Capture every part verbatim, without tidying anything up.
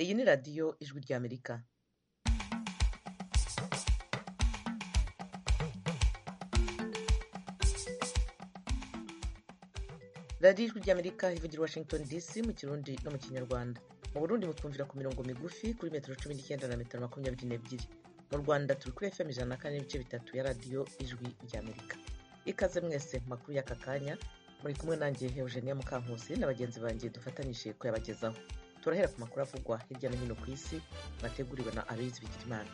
Iyi ni radiyo ijwi ry'Amerika. radiyo ijwi ry'Amerika ivugira i Washington D C mu Kirundi no mu Kinyarwanda. Mu Burundi mutwumvira ku mirongo migufi kuri metero cumi n'icyenda na metero makumyabiri n'ebyiri. Mu Rwanda turi kuri F M ijana na kane n'ibice bitatu ya radiyo ijwi ry'Amerika. Ikaze mwese mu makuru y'aka kanya, muri kumwe nanjye Eugenia Mukankusi na bagenzi banjye dufatanyije kuyabagezaho. Turahera ku makuru avugwa hirya no hino ku isi bateguriwe na Aloyizi Bigirimana.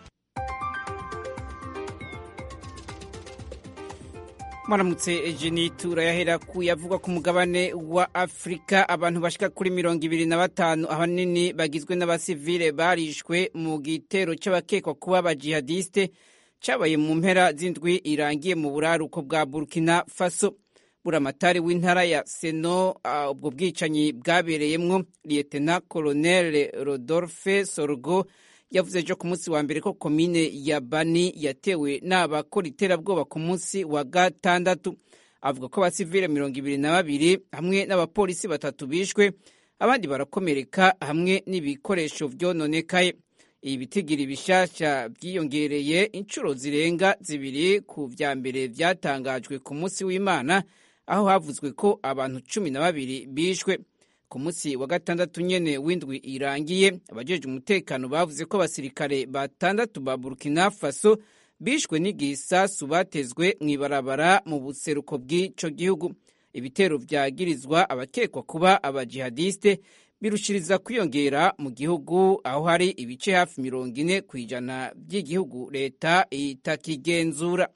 Maramutse Eugenie, turayahera ku yavugwa ku mugabane wa Afrika. Abantu bashika kuri mirongo ibiri na batanu ahanini bagizwe n'abasivile barishwe mu gitero c'abakekwa kuba abajihadiste cabaye mu mpera z'indwi irangiye mu buraruko bwa Burkina Faso. Buramatari w'intara ya Seno ubwo bwicanyi bwabereyemwo Lieutenant Colonel Rodolphe Sorgo yavuze ejo ku munsi wa mbere ko komine ya Bani yatewe n'abakora iterabwoba ku munsi wa gatandatu. Avuga ko abasivile mirongo ibiri na babiri hamwe n'abapolisi batatu bishwe, abandi barakomereka hamwe n'ibikoresho vyononekaye. Ibi bitigiri bishasha byiyongereye incuro zirenga zibiri ku vya mbere vyatangajwe ku munsi w'Imana, aho havuzwe ko abantu cumi na babiri bishwe. Ku munsi wa gatandatu nyene w'indwi irangiye, abajejwe umutekano bavuze ko abasirikare batandatu ba Burkina Faso bishwe n'igisasu batezwe mw'ibarabara mu buseruko bw'ico gihugu. Ibitero vyagirizwa abakekwa kuba abajihadiste birushiriza kwiyongera mu gihugu, aho hari ibice hafi mirongo ine kw'ijana by'igihugu leta itakigenzura.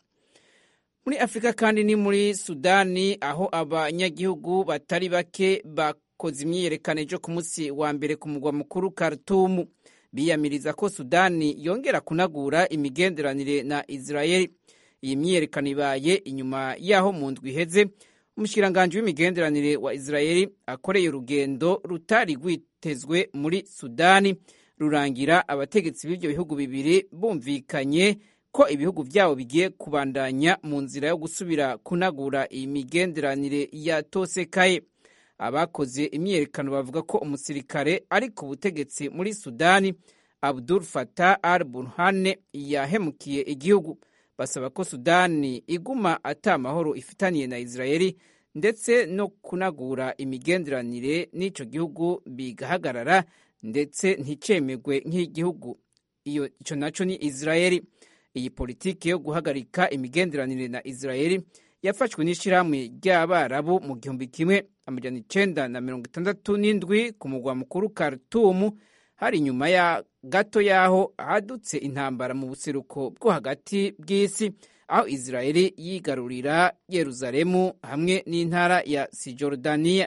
Muri Afrika kandi ni muri Sudani, aho abanyagihugu batari bake bakoze imyiyerekano ejo ku munsi wa mbere ku mugwa mukuru Khartoum, biyamiriza ko Sudani yongera kunagura imigenderanire na Israeli. Iyi myiyerekano ibaye inyuma yaho mu ndwi iheze umushikiranganji w'imigenderanire wa Israeli akoreye urugendo rutari rwitezwe muri Sudani, rurangira abategetsi b'ivyo bihugu bibiri bumvikanye ko ibihugu vyabo bigiye kubandanya mu nzira yo gusubira kunagura imigenderanire yatosekaye. Abakoze imyiyerekano bavuga ko umusirikare ari ku butegetsi muri Sudani, Abdul Fattah al-Burhan, yahemukiye igihugu. Basaba ko Sudani iguma ata mahoro ifitaniye na Israeli ndetse no kunagura imigenderanire n'ico gihugu bigahagarara ndetse nticemegwe nk'igihugu iyo ico naco ni Israeli. Iyi politiki yo guhagarika imigenderanire na Israeli yafashwe n'ishirahamwe ry'Abarabu mu gihumbi kimwe amajana icenda na mirongo itandatu n'indwi ku mugwa mukuru Khartoum, hari nyuma ya gato yaho hadutse intambara mu buseruko bwo hagati bw'isi, aho Israeli yigarurira Yeruzalemu hamwe n'intara ya Cisjordania.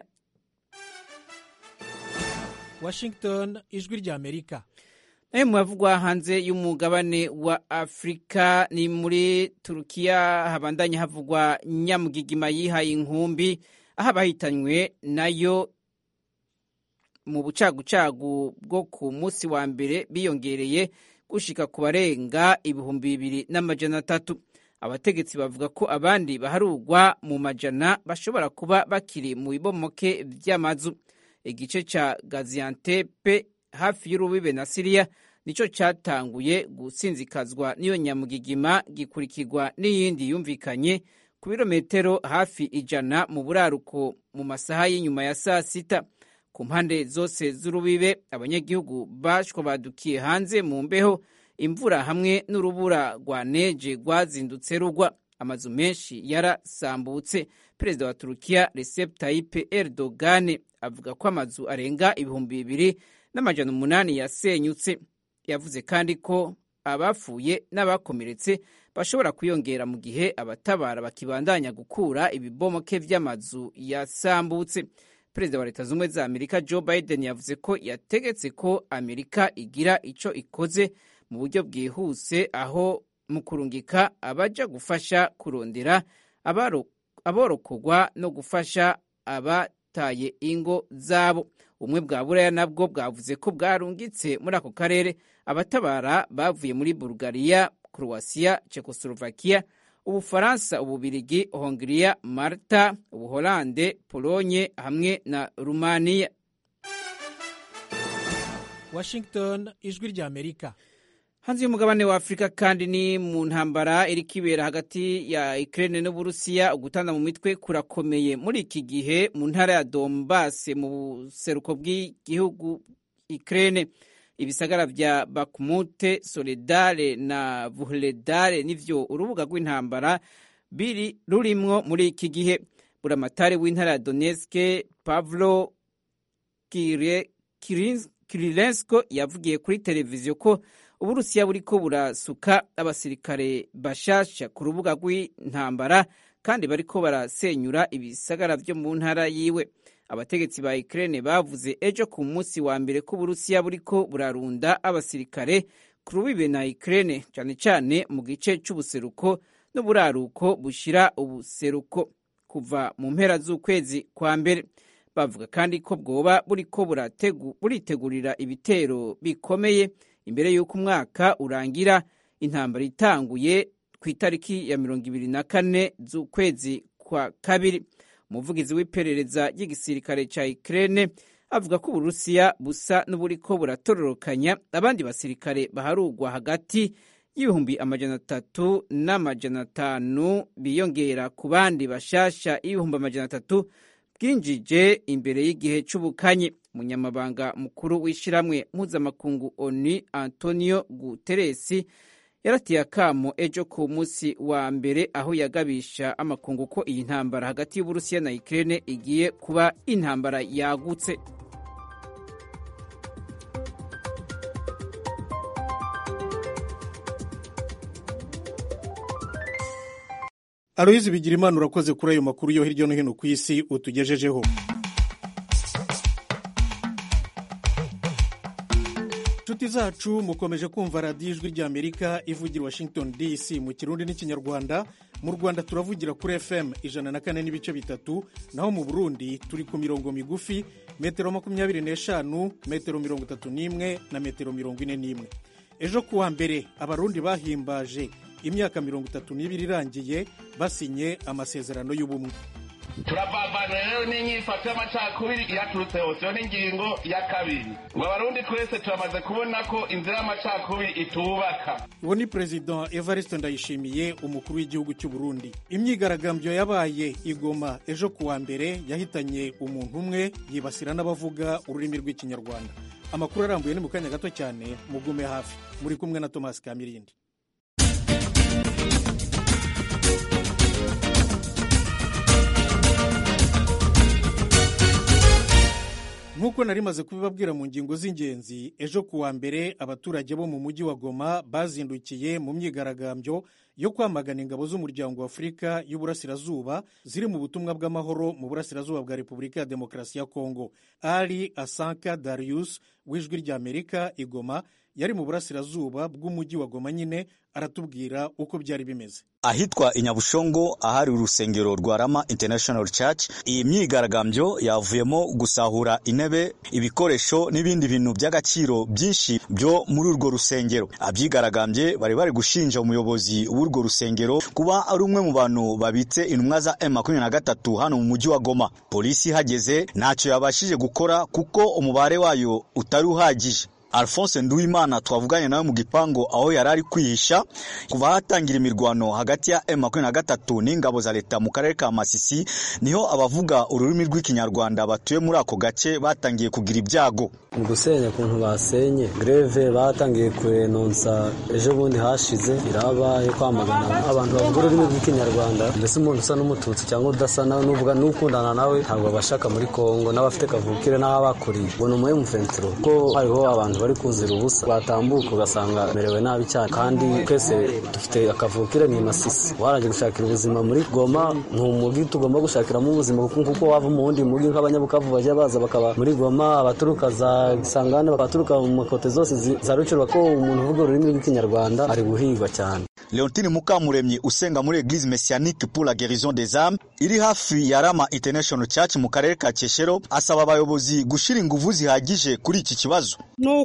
Washington, ijwi ry'Amerika. Nayo muvugwa hanze y'umugabane wa Afrika, ni muri Turukiya habandanya havugwa nyamugigima yihaye inkumbi, aho abahitanywe nayo mu bucagucagu bwo ku munsi wa mbere biyongereye gushika ku barenga ibihumbi bibiri n'amajana atatu. Abategetsi bavuga ko abandi baharugwa mu majana bashobora kuba bakiri mu bibomoke vy'amazu. Igice ca Gaziantep hafi y'urubibe na Syria nico catanguye gusinzikazwa n'iyo nyamugigima, gikurikirwa n'iyindi yumvikanye ku birometero hafi ijana mu buraruko mu masaha y'inyuma ya saa sita. Ku mpande zose z'urubibe abanyagihugu bashwa badukiye hanze mu mbeho, imvura hamwe n'urubura rwa neje rwazindutse rugwa. Amazu menshi yarasambutse. Perezida wa Turukiya Recep Tayyip Erdogan avuga ko amazu arenga ibihumbi bibiri n'amajana umunani yasenyutse. Yavuze kandi ko abapfuye n'abakomeretse bashobora kwiyongera mu gihe abatabara bakibandanya gukura ibibomoke vy'amazu yasambutse. Perezida wa Leta Zunze za Amerika Joe Biden yavuze ko yategetse ko Amerika igira ico ikoze mu buryo bwihuse, aho mu kurungika abaja gufasha kurondera abaro aborokogwa no gufasha abataye ingo zabo. Ubumwe bwa Buraya nabwo bwavuze ko bwarungitse muri ako karere abatabara bavuye muri Bulgaria, Croatia, Czechoslovakia, Ubufaransa, Ububirigi, Hongria, Malta, Ubuholande, Polonye hamwe na Rumaniya. Washington, ijwi ry'Amerika. Hanze y'umugabane wa Afrika kandi ni mu ntambara iri kibera hagati ya Ukraine n'Uburusiya, ugutana mu mitwe kurakomeye muri iki gihe mu ntara ya Donbass mu buseruko bw'igihugu Ukraine. Ibisagara vya Bakhmut, Soledar na Vuhledar nivyo urubuga rw'intambara biri rurimwo muri iki gihe. Buramatari w'intara ya Donetsk Pavlo Kirilenko yavugiye kuri televiziyo ko Uburusiya buriko burasuka abasirikare bashasha ku rubuga rw'intambara kandi bariko barasenyura ibisagara vyo mu ntara yiwe. Abategetsi ba Ukraine bavuze ejo ku munsi wa mbere ko Uburusiya buriko burarunda abasirikare ku rubibe na Ukraine, cyane cyane mu gice c'ubuseruko n'uburaruko bushira ubuseruko kuva mu mpera z'ukwezi kwa mbere. Bavuga kandi ko bwoba buriko buritegurira ibitero bikomeye imbere y'uko umwaka urangira, intambara itanguye ku itariki ya mirongo ibiri na kane z'ukwezi kwa kabiri. Umuvugizi w'iperereza ry'igisirikare ca Ukraine avuga ko Uburusiya busa n'uburiko buratororokanya abandi basirikare baharugwa hagati y'ibihumbi amajana atatu n'amajana atanu biyongera ku bandi bashasha ibihumbi amajana atatu bwinjije imbere y'igihe c'ubukanyi. Umunyamabanga mukuru w'ishiramwe mpuzamakungu ONU Antonio Guterres yaratiye akamo ejo ku munsi wa mbere aho yagabisha amakungu ko iyi ntambara hagati y'Uburusiya na Ukraine igiye kuba intambara yagutse. Aloyizi Bigirimana, urakoze kuri ayo makuru yo hirya no hino ku isi utugejejeho. Inshuti zacu mukomeje kumva radiyo ijwi ry'Amerika ivugira Washington D C mu Kirundi n'Ikinyarwanda. Mu Rwanda turavugira kuri F M ijana na kane n'ibice bitatu, naho mu Burundi turi ku mirongo migufi metero makumyabiri n'eshanu, metero mirongo itatu n'imwe na metero mirongo ine n'imwe. Ejo kuwa mbere Abarundi bahimbaje imyaka mirongo itatu n'ibiri irangiye basinye amasezerano y'ubumwe. Turababana rero n'inyifato y'amacakubiri yaturutse hose, yo n'ingingo ya kabiri ngo Abarundi twese turamaze kubona ko inzira y'amacakubiri itubaka. Uwo ni President Evariste Ndayishimiye, umukuru w'igihugu cy'u Burundi. Imyigaragambyo yabaye Igoma ejo kuwa mbere yahitanye umuntu umwe, yibasira n'abavuga ururimi rw'Ikinyarwanda. Amakuru arambuye ni mu kanya gato cyane, mugume hafi. Muri kumwe na Thomas Kamirindi. Nk'uko nari maze kubibabwira mu ngingo z'ingenzi, ejo kuwa mbere abaturage bo mu mujyi wa Goma bazindukiye mu myigaragambyo yo kwamagana ingabo z'umuryango wa Afurika y'Uburasirazuba ziri mu butumwa bw'amahoro mu burasirazuba bwa Repubulika ya Demokarasi ya Kongo. Ali Asanka Darius w'ijwi ry'Amerika i Goma yari mu burasirazuba bw'umujyi wa Goma nyine, aratubwira uko byari bimeze. Ahitwa Inyabushongo ahari urusengero rwa Rama International Church, iyi myigaragambyo yavuyemo gusahura intebe, ibikoresho n'ibindi bintu by'agaciro byinshi byo muri urwo rusengero. Abyigaragambye bari bari gushinja umuyobozi w'urwo rusengero kuba ari umwe mu bantu babitse intumwa za M makumyabiri na gatatu hano mu mujyi wa Goma. Polisi hageze ntacyo yabashije gukora kuko umubare wayo utari uhagije. Alphonse Nduwimana twavuganye nawe mu gipango aho yarari kwihisha kuva hatangira imirwano hagati ya M makumyabiri na gatatu n'ingabo za leta mu karere ka Masisi, niho abavuga ururimi rw'Ikinyarwanda batuye muri ako gace batangiye kugira ibyago. Mu gusenya kuntu basenye, greve batangiye kurenonsa ejo bundi hashize iraba yo kwamagana abantu bavuga ururimi rw'Ikinyarwanda. Mbese umuntu usa n'umututsi cyangwa udasa nawe n'uvuga n'ukundana nawe ntabwo bashaka muri Kongo, n'abafite kavukire n'abakuriye ngo ni mu mventro ko hariho abantu bari kuzira ubusa batambuka ugasanga merewe nabi cyane, kandi twese dufite akavukire ni Masisi. Waraje gushakira ubuzima muri Goma, ntumugi tugomba gushakiramo ubuzima kuko wava mu wundi mugi nk'abanyabukavu baje baza bakaba muri Goma, abaturuka za Sangane bakaturuka mu makote zose za Rucuru, ko umuntu uvuga ururimi rw'Ikinyarwanda ari guhigwa cyane. Leontine Mukamuremyi usenga muri Église Messianique pour la guérison des âmes iri hafi ya Rama International Church mu karere ka Keshero, asaba abayobozi gushira ingufu zihagije kuri iki kibazo. Nuko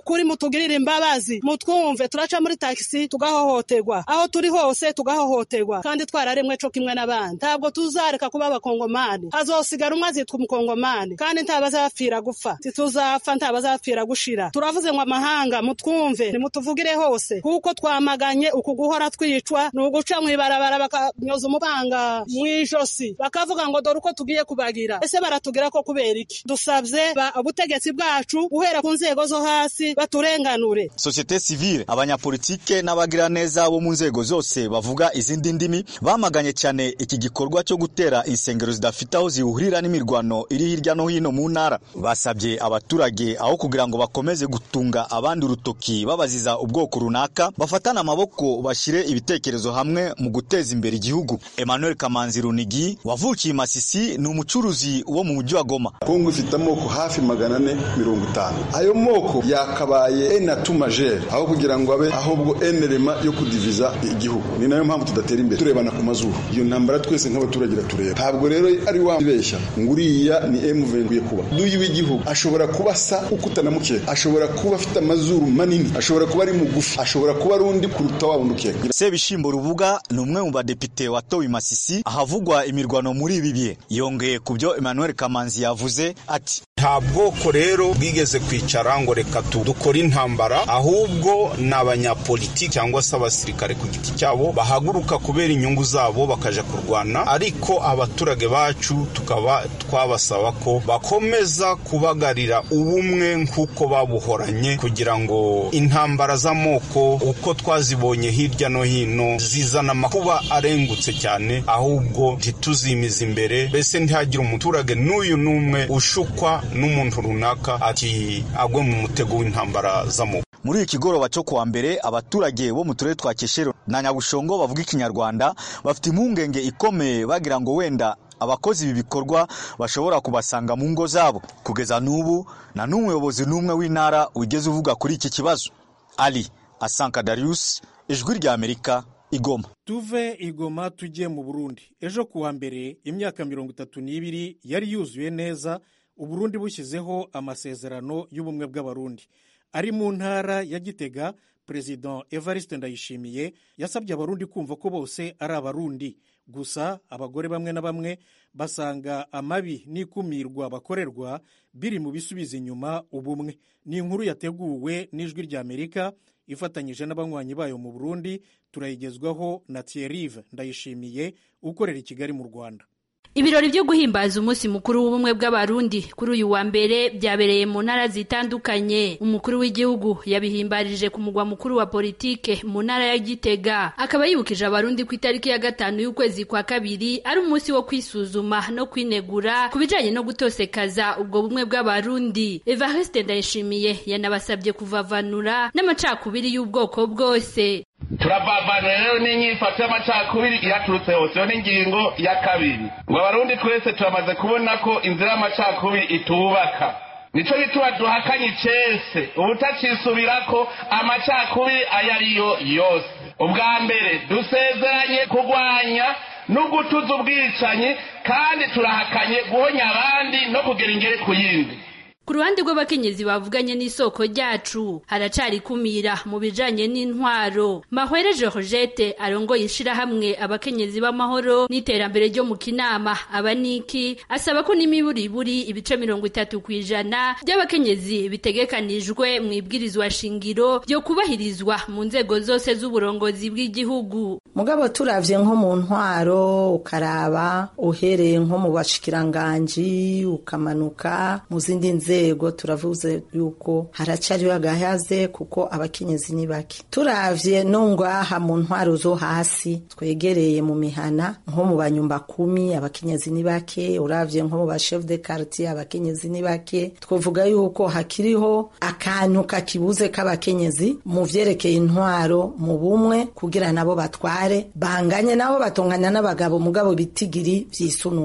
nukuri mutugirire imbabazi mutwumve turaca muri taxi tugahohoterwa aho turi hose tugahohoterwa kandi twararemwe co kimwe n'abandi ntabwo tuzareka kuba abakongomani hazosigara umwe azitwa umukongomani kandi ntabazapfira gupfa tituzapfa ntabazapfira gushira turavuze ngo amahanga mutwumve nimutuvugire hose kuko twamaganye uku guhora twicwa nuguca mwibarabara bakanyoza umupanga mwijosi bakavuga ngo dore uko tugiye kubagira ese baratugira ko kubera iki dusabye ubutegetsi bwacu guhera ku nzego zo hasi baturenganure. Societe civile abanyapolitike n'abagira neza bo mu nzego zose bavuga izindi ndimi bamaganye cyane iki gikorwa cyo gutera insengero zidafite aho zihurira n'imirwano iri hirya no hino mu ntara. Basabye abaturage aho kugira ngo bakomeze gutunga abandi urutoki babaziza ubwoko runaka bafatana amaboko bashire ibitekerezo hamwe mu guteza imbere igihugu. Emmanuel Kamanzi Runigi wavukiye Masisi ni umucuruzi wo mu mujyi wa Goma. Kongo ifite amoko hafi magana ane mirongo itanu. Ayo moko yakabaye enatu majeur aho kugira ngo abe ahubwo enerema yo kudiviza igihugu. Ni nayo mpamvu tudatera imbere turebana ku mazuru. Iyo ntambara twese nk'abaturage tureba. Ntabwo rero ari wabeshya nguriya ni M vingt kuba. Duyi w'igihugu ashobora kubasa ukutana muke. Ashobora kuba afite amazuru manini. Ashobora kuba ari mugufi. Ashobora kuba rundi kuruta wabunduke. Sebishimbo Rubuga ni umwe mu badepite watowe Masisi ahavugwa imirwano muri ibi bihe. Yongeye kubyo Emmanuel Kamanzi yavuze ati nta bwoko rero bwigeze kwicara ngo reka dukora intambara ahubwo n'abanyapolitiki cyangwa se abasirikare ku giti cyabo bahaguruka kubera inyungu zabo bakaja kurwana ariko abaturage bacu tukaba twabasaba ko bakomeza kubagarira ubumwe nkuko babuhoranye kugira ngo intambara z'amoko uko twazibonye hirya no hino zizana amakuba arengutse cyane ahubwo ntituzimiza imbere bese ntihagira umuturage n'uyu n'umwe ushukwa n'umuntu runaka ati agwe mu mutego w'intambara z'amoko. Muri iki goroba cyo kuwa mbere abaturage bo mu turere twa Keshero na Nyabushongo bavuga ikinyarwanda bafite impungenge ikomeye bagira ngo wenda abakozi ibi bikorwa bashobora kubasanga mu ngo zabo. Kugeza n'ubu na n'umuyobozi n'umwe w'intara wigeze uvuga kuri iki kibazo. Ali Asanka Darius, Ijwi rya Amerika, Igoma. Tuve Igoma tujye mu Burundi. Ejo kuwa mbere imyaka mirongo itatu n'ibiri yari yuzuye neza Uburundi bushyizeho amasezerano y'ubumwe bw'abarundi. Ari mu ntara ya Gitega, President Evariste Ndayishimiye yasabye abarundi kumva ko bose ari abarundi. Gusa abagore bamwe na bamwe basanga amabi n'ikumirwa bakorerwa biri mu bisubiza inyuma ubumwe. Ni inkuru yateguwe n'Ijwi rya Amerika ifatanyije n'abanywanyi bayo mu Burundi. Turayigezwaho na Thierry Ndayishimiye ukorera i Kigali mu Rwanda. Ibirori byo guhimbaza umunsi mukuru w'ubumwe bw'abarundi kuri uyu wa mbere byabereye mu ntara zitandukanye. Umukuru w'igihugu yabihimbarije ku mugwa mukuru wa politike mu ntara ya Gitega, akaba yibukije abarundi ku itariki ya gatanu y'ukwezi kwa kabiri ari umunsi wo kwisuzuma no kwinegura kubijanye no gutosekaza ubwo bumwe bw'abarundi. Evariste Ndayishimiye yanabasabye kuvavanura n'amacakubiri y'ubwoko bwose. Turabavana rero n'inyifato y'amacakubiri yaturutse hose yo n'ingingo ya kabiri ngo abarundi twese turamaze kubona ko inzira y'amacakubiri itubaka. Nico gituma duhakanye icese ubutacisubirako amacakubiri ayariyo yose. Ubwa mbere dusezeranye kurwanya no gutuza ubwicanyi kandi turahakanye guhonya abandi no kugera ingere ku yindi. Ku ruhande rw'abakenyezi bavuganye n'isoko ryacu haracari kumira mu bijanye n'intwaro. Mahwere Georgette arongoye ishirahamwe abakenyezi b'amahoro n'iterambere ryo mu Kinama abaniki asaba ko n'imiburiburi ibice mirongo itatu kwijana by'abakenyezi bitegekanijwe mu ibwirizwa shingiro byo kubahirizwa mu nzego zose z'uburongozi bw'igihugu. Mugabo turavye nko mu ntwaro ukaraba uhereye nko mu bashikiranganji ukamanuka mu zindi nzego turavuze yuko haracari agahaze kuko abakenyezi ni bake. Turavye no ngaha mu ntwaro zo hasi twegereye mu mihana nko mu banyumba kumi abakenyezi ni bake, uravye nko mu ba chef de quartier abakenyezi ni bake. Twovuga yuko hakiriho akantu kakibuze k'abakenyezi mu vyerekeye intwaro mu bumwe kugira nabo batware banganye nabo batonganya n'abagabo mugabo bitigiri vyisununure.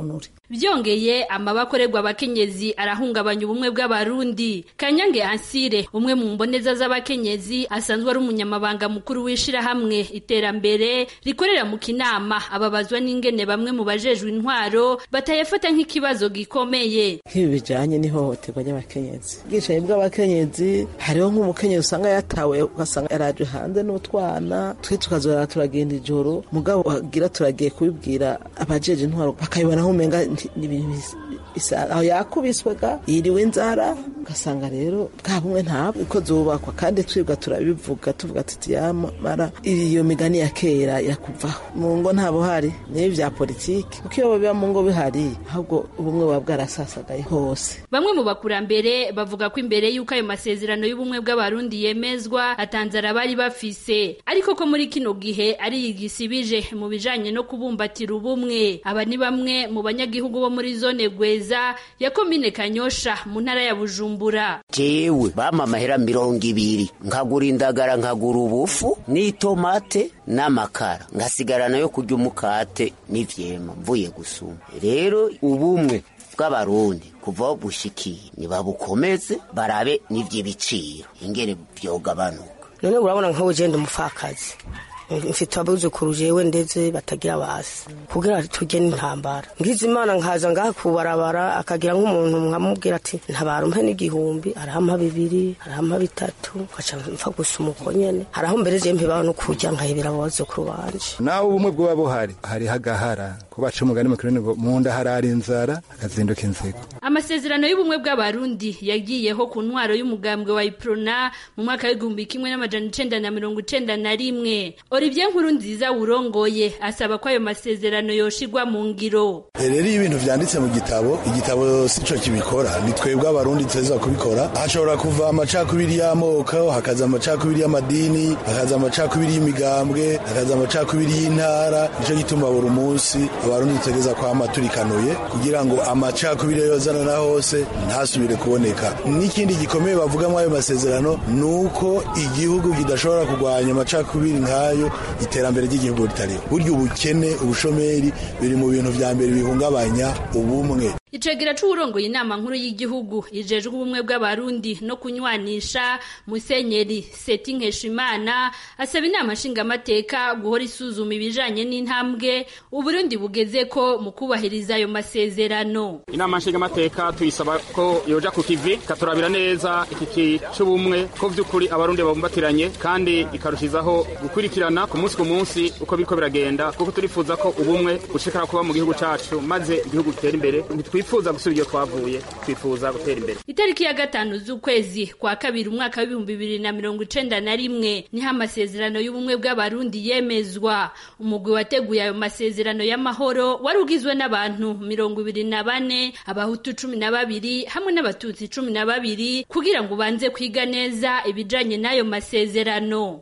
Vyongeye amabakorerwa abakenyezi arahungabanya ubumwe bw'abarundi. Kanyange Ansire, umwe mu mboneza z'abakenyezi, asanzwe ari umunyamabanga mukuru w'ishira hamwe iterambere rikorera mu Kinama, ababazwa n'ingene bamwe mu bajejwe intwaro batayafata nk'ikibazo gikomeye. Nk'ibi bijanye n'ihohoterwa ry'abakenyezi, bwicaye bw'abakenyezi, hariho nk'umukenyezi usanga yatawe ugasanga yaraje hanze n'utwana, twe tukazora turagenda ijoro, mugabo wagira turagiye kubibwira abajeje intwaro bakayibona aho umenga n'ibintu bisa aho yakubiswega yiriwe inzara, ugasanga rero bwa bumwe ntabwo uko zubakwa, kandi twibwa turabivuga tuvuga tuti yamara iyo migani ya kera irakuvaho mu ngo ntabo hari n'ibi vya politiki, kuko iyo biba mu ngo bihari ahubwo ubumwe buba bwarasasagaye hose. Bamwe mu bakurambere bavuga ko imbere y'uko ayo masezerano y'ubumwe bw'abarundi yemezwa atanzara bari bafise, ariko ko muri kino gihe ari igisibije mu bijanye no kubumbatira ubumwe. Aba ni bamwe mu banyagihugu bo muri zone Gweza ya komine Kanyosha mu ntara ya Bujumbura. Jewe bama amahera mirongo ibiri nkagura indagara nkagura ubufu n'itomate n'amakara ngasigarana yo kurya umukate n'ivyema mvuye gusuma. Rero ubumwe bw'abarundi kuva bushikiye nibabukomeze barabe n'ivy'ibiciro ingene vyogabanuka. None urabona nkaho ugenda umufakazi mfite abuzukuru jewe ndeze batagira basi kugira tujye n'intambara ngize Imana nkaza ngaha kubarabara akagira nk'umuntu nkamubwira ati ntabara umpe n'igihumbi arahampa bibiri arahampa bitatu kaca mfa gusuma uko nyene haraho mbere je mpibaho no kujya nkahebera abazukuru banje. Nawe ubumwe bwo buhari hari hagahara kubaca umugani mu kironi mu nda harari inzara akazinduka inzego. Amasezerano y'ubumwe bw'abarundi yagiyeho ku ntwaro y'umugambwe wa Iprona mu mwaka w'igihumbi kimwe n'amajana icenda na mirongo icenda na rimwe. Olivier Nkurunziza urongoye asaba ko ayo masezerano yoshigwa mu ngiro. Rero ibintu vyanditse mu gitabo, igitabo sico kibikora, ni twebwe abarundi tuza kubikora. Hashobora kuva amacakubiri y'amoko, hakaza amacakubiri y'amadini, hakaza amacakubiri y'imigambwe, hakaza amacakubiri y'intara. Nico gituma buri munsi abarundi tutegeza kwama turikanuye kugira ngo amacakubiri yozana na hose ntasubire kuboneka. N'ikindi gikomeye bavuga mu ayo masezerano nuko igihugu kidashobora kugwanya amacakubiri nkayo iterambere ry'igihugu ritariho. Buryo ubukene ubushomeri biri mu bintu vya mbere bihungabanya ubumwe. Icegera c'urongoye inama nkuru y'igihugu ijejwe ubumwe bw'abarundi no kunywanisha Musenyeri Seti Nkeshimana asaba inama nshingamateka guhora isuzuma ibijanye n'intambwe Uburundi bugeze ko mu kubahiriza ayo masezerano. Inama nshingamateka tuyisaba ko yoja ku kivi katurabira neza iki c'ubumwe ko vy'ukuri abarundi babumbatiranye kandi ikarushizaho gukurikirana ku munsi ku munsi uko biriko biragenda, kuko turifuza ko ubumwe bushikara kuba mu gihugu cacu maze igihugu gitera imbere. Twifuza gusubira iyo twavuye, twifuza gutera imbere. Itariki ya gatanu z'ukwezi kwa kabiri umwaka w'ibihumbi bibiri na mirongo icenda na rimwe niho amasezerano y'ubumwe bw'abarundi yemezwa. Umugwi wateguye ayo masezerano y'amahoro wari ugizwe n'abantu mirongo ibiri na bane, abahutu cumi na babiri hamwe n'abatutsi cumi na babiri kugira ngo banze kwiga neza ibijanye n'ayo masezerano.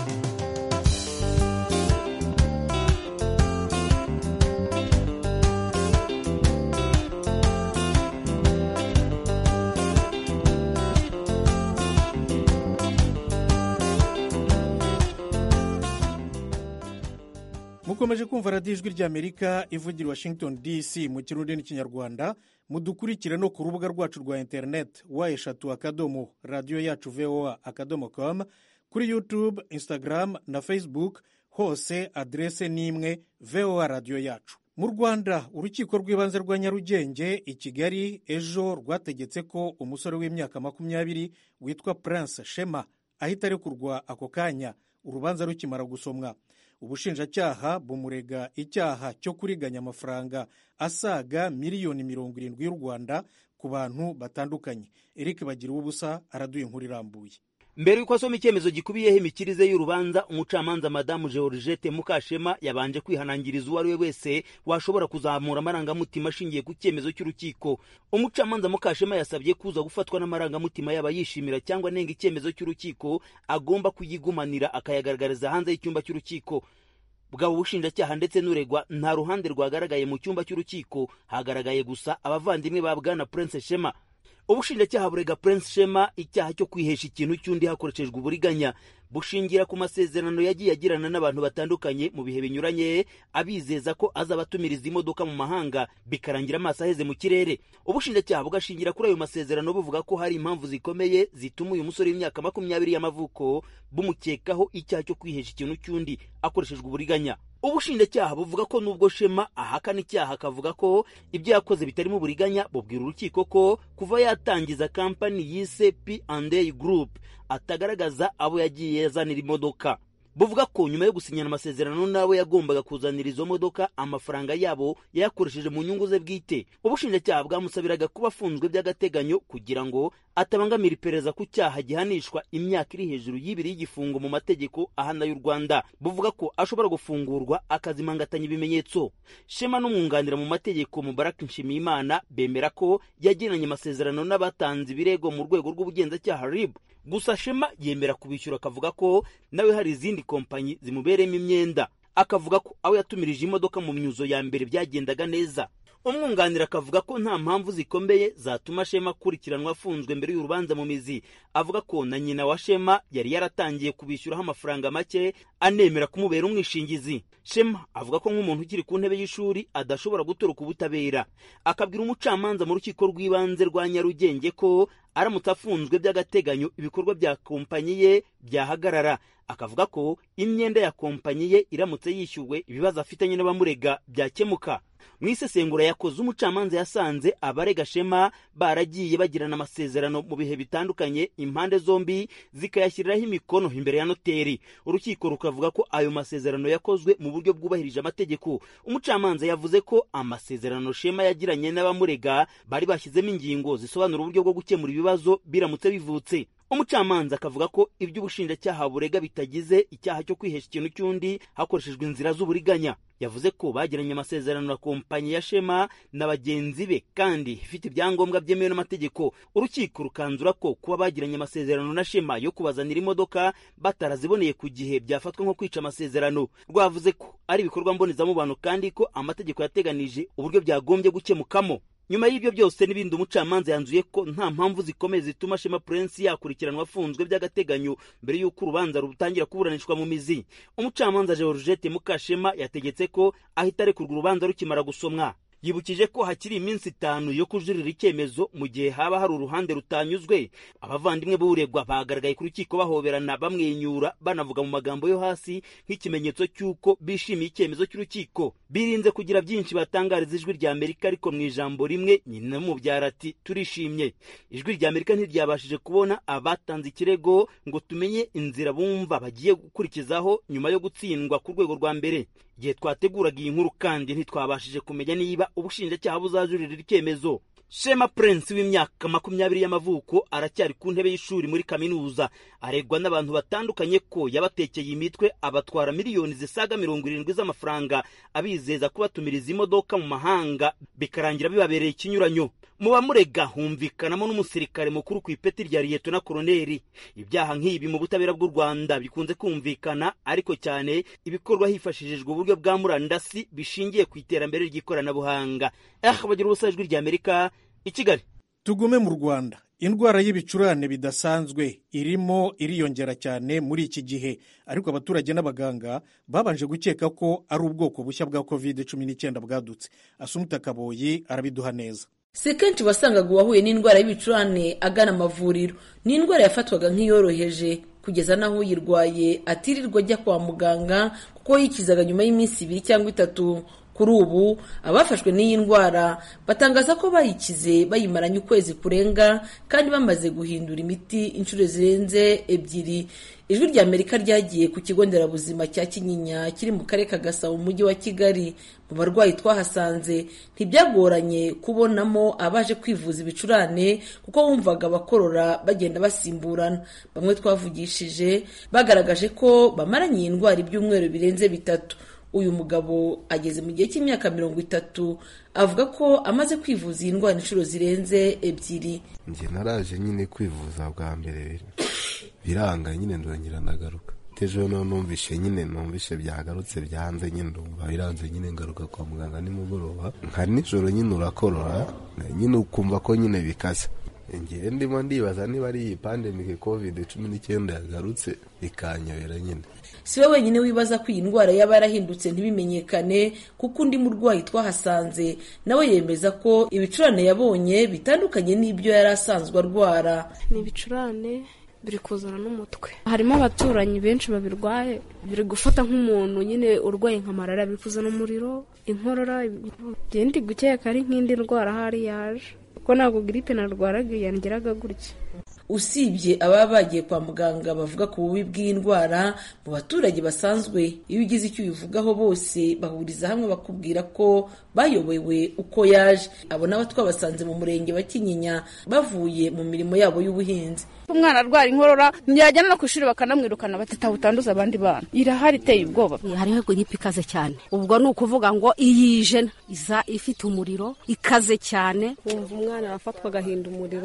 mukomeje kumva radiyo ijwi ry'Amerika ivugira Washington D C mu kirundi n'ikinyarwanda. Mudukurikire no ku rubuga rwacu rwa interineti wa eshatu akadomo radiyo yacu voa akadomo com, kuri YouTube, Instagram na Facebook, hose adrese n'imwe voa radiyo yacu. Mu Rwanda urukiko rw'ibanze rwa Nyarugenge i Kigali ejo rwategetse ko umusore w'imyaka makumyabiri witwa Prince Shema ahita arekurwa ako kanya urubanza rukimara gusomwa. Ubushinjacyaha bumurega icyaha cyo kuriganya amafaranga asaga miliyoni mirongo irindwi y'u Rwanda ku bantu batandukanye. Eric Bagira ubusa araduye inkuru irambuye. Mbere yuko asoma icyemezo gikubiyeho imikirize y'urubanza, umucamanza Madamu Georgette Mukashema yabanje kwihanangiriza uwo ari we wese washobora kuzamura amarangamutima ashingiye ku cyemezo cy'urukiko. Umucamanza Mukashema yasabye kuza gufatwa n'amarangamutima yaba yishimira cyangwa nenga icyemezo cy'urukiko agomba kuyigumanira akayagaragariza hanze y'icyumba cy'urukiko. Bwabo bushinjacyaha ndetse n'uregwa nta ruhande rwagaragaye mu cyumba cy'urukiko, hagaragaye gusa abavandimwe ba Bwana Prince Shema. Ubushinjacyaha burega Prince Shema icyaha cyo kwihesha ikintu cy'undi hakoreshejwe uburiganya. bushingira ku masezerano yagiye agirana n'abantu batandukanye mu bihe binyuranye, abizeza ko azabatumiriza imodoka mu mahanga bikarangira amaso aheze mu kirere. Ubushinjacyaha bugashingira kuri ayo masezerano buvuga ko hari impamvu zikomeye zituma uyu musore w'imyaka makumyabiri y'amavuko bumukekaho icyaha cyo kwihesha ikintu cy'undi akoreshejwe uburiganya. Ubushinjacyaha buvuga ko nubwo Shema ahakana icyaha akavuga ko ibyo yakoze bitarimo uburiganya, bubwira urukiko ko kuva yatangiza kampani yise P and A Group atagaragaza abo yagiye yazanira imodoka. Buvuga ko nyuma yo gusinyana amasezerano nawe yagombaga kuzanira izo modoka, amafaranga yabo yayakoresheje mu nyungu ze bwite. Ubushinjacyaha bwamusabiraga kuba afunzwe by'agateganyo kugira ngo atabangamira iperereza ku cyaha gihanishwa imyaka iri hejuru y'ibiri y'igifungo mu mategeko ahana y'u Rwanda. Buvuga ko ashobora gufungurwa akazimangatanya ibimenyetso. Shema n'umwunganira mu mategeko Mubarak Nshimiyimana bemera ko yagiranye amasezerano n'abatanze ibirego mu rwego rw'ubugenzacyaha R I B. Gusa Shema yemera kubishyura, akavuga ko nawe hari izindi kompanyi zimubereyemo imyenda. Akavuga ko aho yatumirije imodoka mu myuzo ya mbere byagendaga neza. Umwunganira akavuga ko nta mpamvu zikomeye zatuma Shema akurikiranwa afunzwe mbere y'urubanza mu mizi. Avuga ko na nyina wa Shema yari yaratangiye kubishyuraho amafaranga make, anemera kumubera umwishingizi. Shema avuga ko nk'umuntu ukiri ku ntebe y'ishuri adashobora gutoroka ubutabera. Akabwira umucamanza mu rukiko rw'ibanze rwa Nyarugenge ko aramutse afunzwe by'agateganyo ibikorwa bya kompanyi ye byahagarara. Akavuga ko imyenda ya kompanyi ye iramutse yishyuwe ibibazo afitanye n'abamurega byakemuka. Mu isesengura yakoze, umucamanza yasanze abarega Shema baragiye bagirana amasezerano mu bihe bitandukanye, impande zombi zikayashyiriraho imikono imbere ya noteri. Urukiko rukavuga ko ayo masezerano yakozwe mu buryo bwubahirije amategeko. Umucamanza yavuze ko amasezerano Shema yagiranye n'abamurega bari bashyizemo ingingo zisobanura uburyo bwo gukemura ibibazo biramutse bivutse. Umucamanza akavuga ko ibyo ubushinjacyaha burega bitagize icyaha cyo kwihesha ikintu cy'undi hakoreshejwe inzira z'uburiganya. Yavuze ko bagiranye amasezerano na kompanyi ya Shema na bagenzi be kandi ifite ibyangombwa byemewe n'amategeko. Urukiko rukanzura ko kuba bagiranye amasezerano na Shema yo kubazanira imodoka bataraziboneye ku gihe byafatwa nko kwica amasezerano. Rwavuze ko ari ibikorwa mbonezamubano kandi ko amategeko yateganije uburyo byagombye gukemukamo. Nyuma y'ibyo byose n'ibindi, umucamanza yanzuye ko nta mpamvu zikomeye zituma Shema Prince yakurikiranwa afunzwe by'agateganyo mbere y'uko urubanza rutangira kuburanishwa mu mizi. Umucamanza Georgette Mukashema yategetse ko ahita arekurwa urubanza rukimara gusomwa. Yibukije ko hakiri iminsi itanu yo kujurira icyemezo mu gihe haba hari uruhande rutanyuzwe. Abavandimwe b'uregwa bagaragaye ku rukiko bahoberana, bamwenyura, banavuga mu magambo yo hasi nk'ikimenyetso cy'uko bishimiye icyemezo cy'urukiko. Birinze kugira byinshi batangariza Ijwi rya Amerika, ariko mu ijambo rimwe nyina mubyara ati turishimye. Ijwi rya Amerika ntiryabashije kubona abatanze ikirego ngo tumenye inzira bumva bagiye gukurikizaho nyuma yo gutsindwa ku rwego rwa mbere. Igihe twateguraga iyi nkuru kandi ntitwabashije kumenya niba ubushinjacyaha buzajurira icyemezo. Shema Prince w'imyaka makumyabiri y'amavuko aracyari ku ntebe y'ishuri muri kaminuza. Aregwa n'abantu batandukanye ko yabatekeye imitwe abatwara miliyoni zisaga mirongo irindwi z'amafaranga, abizeza kubatumiriza imodoka mu mahanga bikarangira bibabereye ikinyuranyo. Mu bamurega humvikanamo n'umusirikare mukuru ku ipeti rya Liyetona Koloneli. Ibyaha nk'ibi mu butabera bw'u Rwanda bikunze kumvikana, ariko cyane ibikorwa hifashishijwe uburyo bwa murandasi bishingiye ku iterambere ry'ikoranabuhanga. Ah, bagira ubusa Ijwi rya Amerika i Kigali. Tugume mu Rwanda. Indwara y'ibicurane bidasanzwe irimo iriyongera cyane muri iki gihe, ariko abaturage n'abaganga babanje gukeka ko ari ubwoko bushya bwa covid cumi n'icyenda bwadutse. Asumta Kaboyi arabiduha neza. Si kenshi wasangaga uwahuye n'indwara y'ibicurane agana amavuriro. Ni indwara yafatwaga nk'iyoroheje kugeza naho uyirwaye atirirwa ajya kwa muganga kuko yikizaga nyuma y'iminsi ibiri cyangwa itatu. Kuri ubu abafashwe n'iyi ndwara batangaza ko bayikize bayimaranye ukwezi kurenga kandi bamaze guhindura imiti inshuro zirenze ebyiri. Ijwi rya Amerika ryagiye ku kigo nderabuzima cya Kinyinya kiri mu karere ka Gasabo mu mujyi wa Kigali. Mu barwayi twahasanze ntibyagoranye kubonamo abaje kwivuza ibicurane kuko wumvaga abakorora bagenda basimburana. Bamwe twavugishije bagaragaje ko bamaranye iyi ndwara ibyumweru birenze bitatu. Uyu mugabo ageze mu gihe cy'imyaka mirongo itatu, avuga ko amaze kwivuza iyi ndwara inshuro zirenze ebyiri. Njye naraje nyine kwivuza bwa mbere biranga, nyine ndongera ndagaruka. Tejo no numvishe nyine numvishe byagarutse byanze, nyine ndumva biranze, nyine ngaruka kwa muganga nimugoroba. Nka nijoro nyine urakorora, nyine ukumva ko nyine bikaze. ngewe ndimo ndibaza niba ari iyi pandemic covid cumi n'icyenda yagarutse ikanyobera nyine. Si we wenyine wibaza ko iyi ndwara yaba yarahindutse ntibimenyekane, kuko undi murwayi twahasanze nawe yemeza ko ibicurane yabonye bitandukanye n'ibyo yari asanzwe arwara. Ni ibicurane biri kuzana n'umutwe. Harimo abaturanyi benshi babirwaye, biri gufata nk'umuntu nyine urwaye nka malariya, biri kuzana umuriro, inkorora. Ndi gukeka ari nk'indi ndwara hari yaje, kuko ntabwo gripe narwaraga yangeraga gutya. Usibye ababa bagiye kwa muganga bavuga ku bubi bw'indwara, mu baturage basanzwe iyo ugize icyo ubivugaho bose bahuriza hamwe bakubwira ko bayobewe uko yaje. Abo nabo twabasanze mu murenge wa Kinyinya bavuye mu mirimo yabo y'ubuhinzi. Umwana arwara inkorora ntiyajyana no ku ishuri bakanamwirukana batitaho utanduza abandi bana. Irahari iteye ubwoba. Hariho gripe ikaze cyane. Ubwo ni ukuvuga ngo iyije iza ifite umuriro ikaze cyane. Wumva umwana arafatwa agahinda umuriro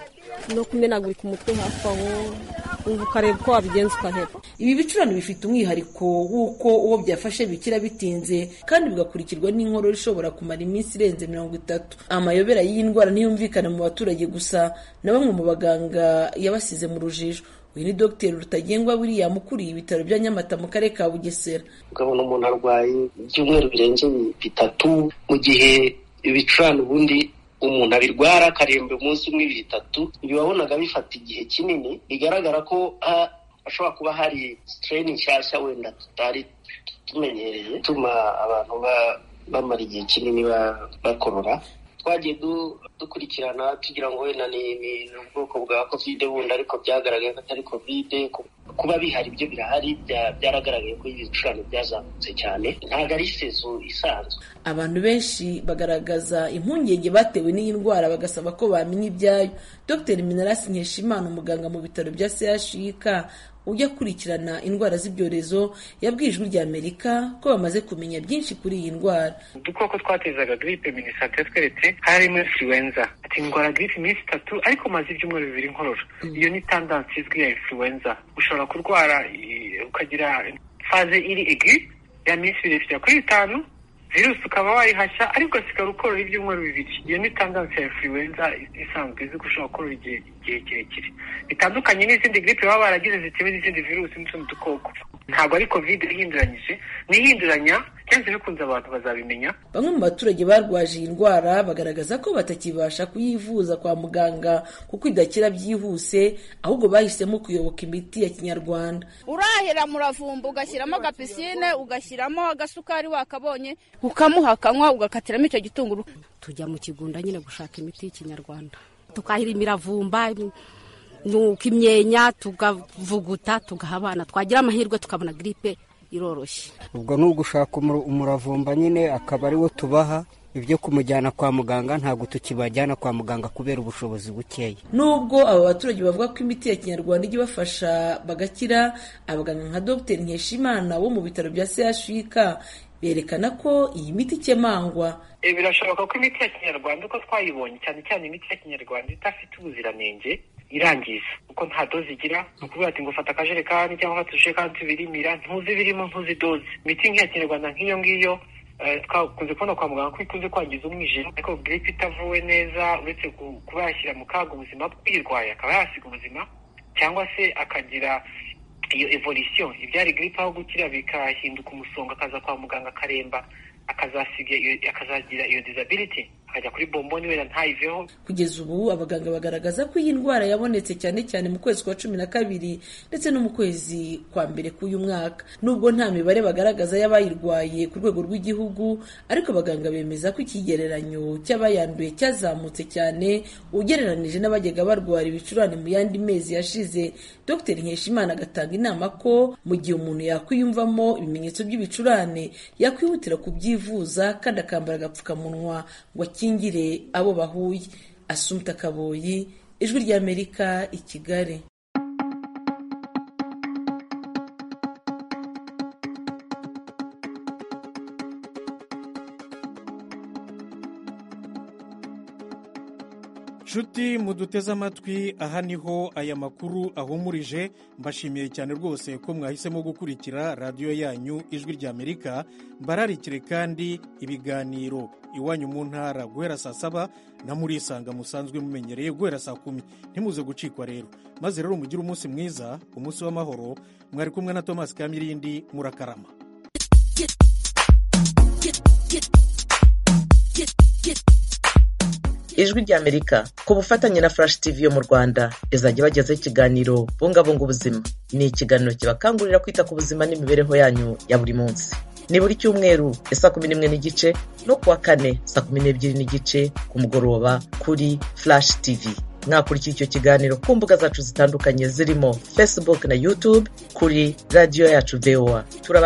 no kumenagurika umutwe hafi aho, umva ukareba uko wabigenza ukaheba. Ibi bicurane bifite umwihariko w'uko uwo byafashe bikira bitinze kandi bigakurikirwa n'inkorora ishobora kumara iminsi irenze mirongo itatu. Amayobera y'iyi ndwara ntiyumvikana mu baturage gusa, na bamwe mu baganga yabasize mu rujijo. Uyu ni Dr Rutagengwa William ukuriye ibitaro bya Nyamata mu karere ka Bugesera. Ukabona umuntu arwaye ibyumweru birenze bitatu, mu gihe ibicurane ubundi umuntu abirwara akaremba umunsi umwe bitatu. Ibi wabonaga bifata igihe kinini, bigaragara ko hashobora kuba hari strain nshyashya wenda tutari tumenyereye tuma abantu bamara igihe kinini bakorora. Twagiye dukurikirana tugira ngo wenda ni ubwoko bwa covid bundi, ariko byagaragaye ko atari covid. Kuba bihari byo birahari, byaragaragaye ko ibicurane byazamutse cyane, ntabwo ari sezo isanzwe. Abantu benshi bagaragaza impungenge batewe n'iyi ndwara bagasaba ko bamenya ibyayo. Dr Minarasi Nkeshimana, umuganga mu bitaro bya C H U K ujya kurikirana indwara z'ibyorezo, yabwiye Ijwi ry'Amerika ko bamaze kumenya byinshi kuri iyi ndwara. Udukoko twatezaga gripe minisante tweretse harimo influenza. Ati indwara gripe iminsi itatu ariko maze ibyumweru bibiri inkorora. Iyo ni tendansi izwi ya influenza. Ushobora kurwara ukagira faze iri igi ya minsi ibiri kugera kuri itanu, virusi ukaba wayihashya ariko ugasigara ukorora ibyumweru bibiri. Iyo ni tendansi ya influenza isanzwe izi gushobora gukorora igihe kirekire, bitandukanye n'izindi gripe baba baragize zitewe n'izindi virusi n'utundi dukoko. Ntabwo ari covid ihinduranyije, n'ihinduranya cyanze bikunze abantu bazabimenya. Bamwe mu baturage barwaje iyi ndwara bagaragaza ko batakibasha kuyivuza kwa muganga kuko idakira byihuse, ahubwo bahisemo kuyoboka imiti ya Kinyarwanda. Urahera muravumba ugashyiramo agapisine, ugashyiramo agasukari wakabonye, ukamuha akanywa, ugakatiramo icyo gitunguru. Tujya mu kigunda nyine gushaka imiti y'Ikinyarwanda, tukahira imiravumba nuko imyenya tugavuguta tugaha abana, twagira amahirwe tukabona gripe iroroshye. Ubwo ni ugushaka umuravumba nyine akaba ari wo tubaha. Ibyo kumujyana kwa muganga ntabwo tukibajyana kwa muganga kubera ubushobozi bukeya. Nubwo aba baturage bavuga ko imiti ya Kinyarwanda ijya ibafasha bagakira, abaganga nka Dr Nkeshimana wo mu bitaro bya C H U K berekana ko iyi miti ikemangwa. E, birashoboka ko imiti ya Kinyarwanda uko twayibonye, cyane cyane imiti ya Kinyarwanda idafite ubuziranenge, irangiza kuko nta dozi igira. Ni ukuvuga ati ngo fata akajerekani cyangwa fata ujerekani tubirimira, ntuzi birimo, ntuzi dozi. Imiti nk'iya Kinyarwanda nk'iyo ngiyo twakunze kubona kwa muganga ko ikunze kwangiza umwijima, ariko gripe itavuwe neza uretse kuba yashyira mu kaga ubuzima bw'uyirwaye akaba yasiga ubuzima, cyangwa se akagira iyo evolution, ibyari gripe aho gukira bikahinduka umusonga, akaza kwa muganga akaremba, akazasiga akazagira iyo disability, akajya kuri bomboni wenda ntayiveho. Kugeza ubu abaganga bagaragaza ko iyi ndwara yabonetse cyane cyane mu kwezi kwa cumi na kabiri ndetse no mu kwezi kwa mbere k'uyu mwaka. Nubwo nta mibare bagaragaza y'abayirwaye ku rwego rw'igihugu, ariko abaganga bemeza ko ikigereranyo cy'abayanduye cyazamutse cyane ugereranije n'abajyaga barwara ibicurane mu yandi mezi yashize. Dr Nkeshimana agatanga inama ko mu gihe umuntu yakwiyumvamo ibimenyetso by'ibicurane yakwihutira kubyivuza kandi akambara agapfukamunwa ngo akingire abo bahuye. Assumpta Kaboyi, Ijwi ry'Amerika, i Kigali. nshuti muduteze amatwi, aha niho aya makuru ahumurije. Mbashimiye cyane rwose ko mwahisemo gukurikira radiyo yanyu Ijwi ry'Amerika. Mbararikire kandi ibiganiro iwanyu mu ntara guhera saa saba na murisanga musanzwe mumenyereye guhera saa kumi. Ntimuze gucikwa rero, maze rero mugire umunsi mwiza, umunsi w'amahoro. Mwari kumwe na Thomas Kamirindi, murakarama. Ijwi ry'Amerika ku bufatanye na Flash T V yo mu Rwanda izajya bagezaho ikiganiro bungabunga ubuzima. Ni ikiganiro kibakangurira kwita ku buzima n'imibereho yanyu ya buri munsi. Ni buri cyumweru saa kumi n'imwe n'igice no kuwa kane saa kumi n'ebyiri n'igice ku mugoroba kuri Flash T V. Mwakurikira icyo kiganiro ku mbuga zacu zitandukanye zirimo Facebook na YouTube kuri radio yacu V O A.